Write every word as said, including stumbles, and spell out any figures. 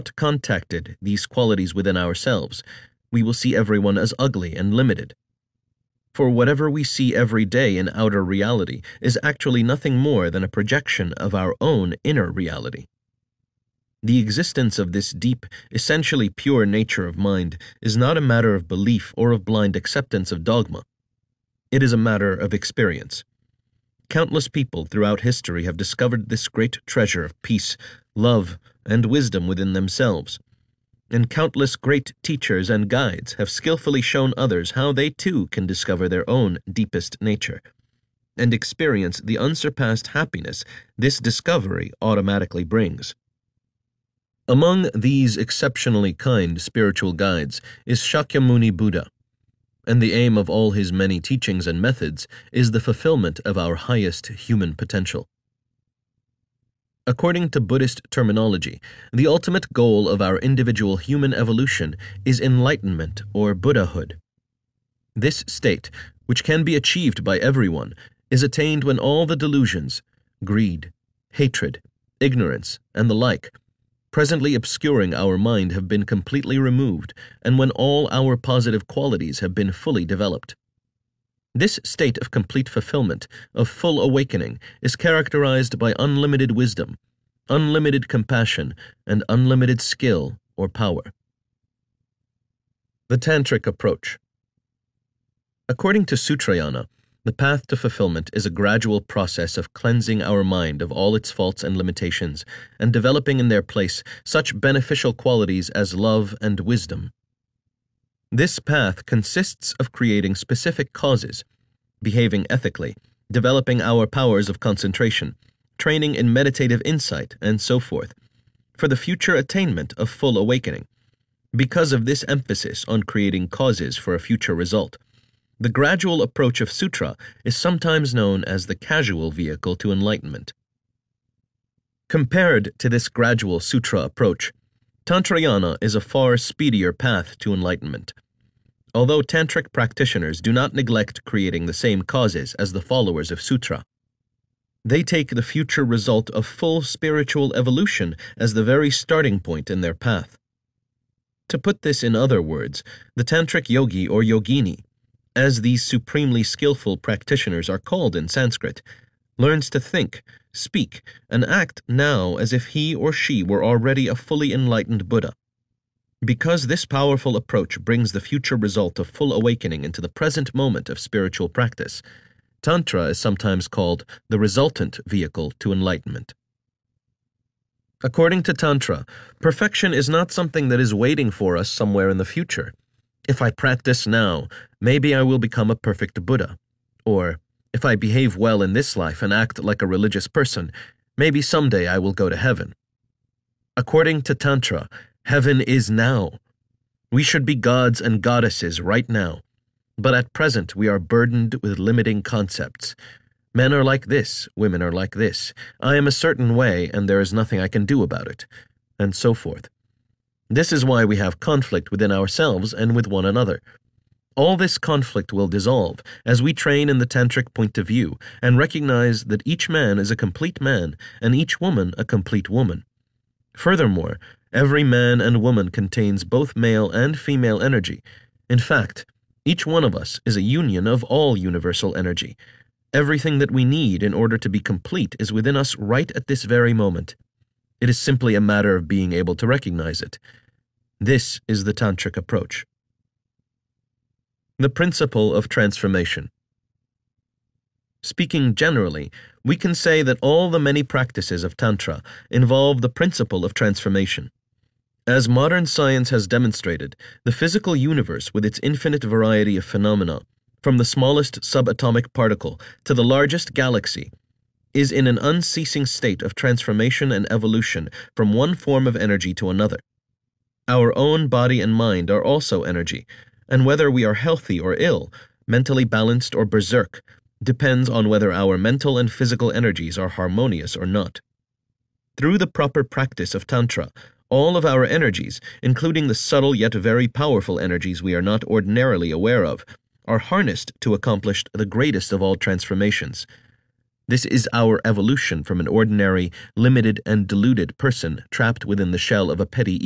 contacted these qualities within ourselves, we will see everyone as ugly and limited. For whatever we see every day in outer reality is actually nothing more than a projection of our own inner reality. The existence of this deep, essentially pure nature of mind is not a matter of belief or of blind acceptance of dogma. It is a matter of experience. Countless people throughout history have discovered this great treasure of peace, love, and wisdom within themselves, and countless great teachers and guides have skillfully shown others how they too can discover their own deepest nature and experience the unsurpassed happiness this discovery automatically brings. Among these exceptionally kind spiritual guides is Shakyamuni Buddha, and the aim of all his many teachings and methods is the fulfillment of our highest human potential. According to Buddhist terminology, the ultimate goal of our individual human evolution is enlightenment or Buddhahood. This state, which can be achieved by everyone, is attained when all the delusions, greed, hatred, ignorance, and the like, presently obscuring our mind have been completely removed, and when all our positive qualities have been fully developed. This state of complete fulfillment, of full awakening, is characterized by unlimited wisdom, unlimited compassion, and unlimited skill or power. The Tantric Approach. According to Sutrayana, the path to fulfillment is a gradual process of cleansing our mind of all its faults and limitations and developing in their place such beneficial qualities as love and wisdom. This path consists of creating specific causes, behaving ethically, developing our powers of concentration, training in meditative insight, and so forth, for the future attainment of full awakening. Because of this emphasis on creating causes for a future result, the gradual approach of sutra is sometimes known as the casual vehicle to enlightenment. Compared to this gradual sutra approach, Tantrayana is a far speedier path to enlightenment. Although tantric practitioners do not neglect creating the same causes as the followers of sutra, they take the future result of full spiritual evolution as the very starting point in their path. To put this in other words, the tantric yogi or yogini, as these supremely skillful practitioners are called in Sanskrit, learns to think, speak, and act now as if he or she were already a fully enlightened Buddha. Because this powerful approach brings the future result of full awakening into the present moment of spiritual practice, Tantra is sometimes called the resultant vehicle to enlightenment. According to Tantra, perfection is not something that is waiting for us somewhere in the future. If I practice now, maybe I will become a perfect Buddha. Or, if I behave well in this life and act like a religious person, maybe someday I will go to heaven. According to Tantra, heaven is now. We should be gods and goddesses right now. But at present we are burdened with limiting concepts. Men are like this, women are like this. I am a certain way and there is nothing I can do about it. And so forth. This is why we have conflict within ourselves and with one another. All this conflict will dissolve as we train in the tantric point of view and recognize that each man is a complete man and each woman a complete woman. Furthermore, every man and woman contains both male and female energy. In fact, each one of us is a union of all universal energy. Everything that we need in order to be complete is within us right at this very moment. It is simply a matter of being able to recognize it. This is the tantric approach. The principle of transformation. Speaking generally, we can say that all the many practices of Tantra involve the principle of transformation. As modern science has demonstrated, the physical universe with its infinite variety of phenomena, from the smallest subatomic particle to the largest galaxy, is in an unceasing state of transformation and evolution from one form of energy to another. Our own body and mind are also energy, and whether we are healthy or ill, mentally balanced or berserk, depends on whether our mental and physical energies are harmonious or not. Through the proper practice of Tantra, all of our energies, including the subtle yet very powerful energies we are not ordinarily aware of, are harnessed to accomplish the greatest of all transformations. This is our evolution from an ordinary, limited, and deluded person trapped within the shell of a petty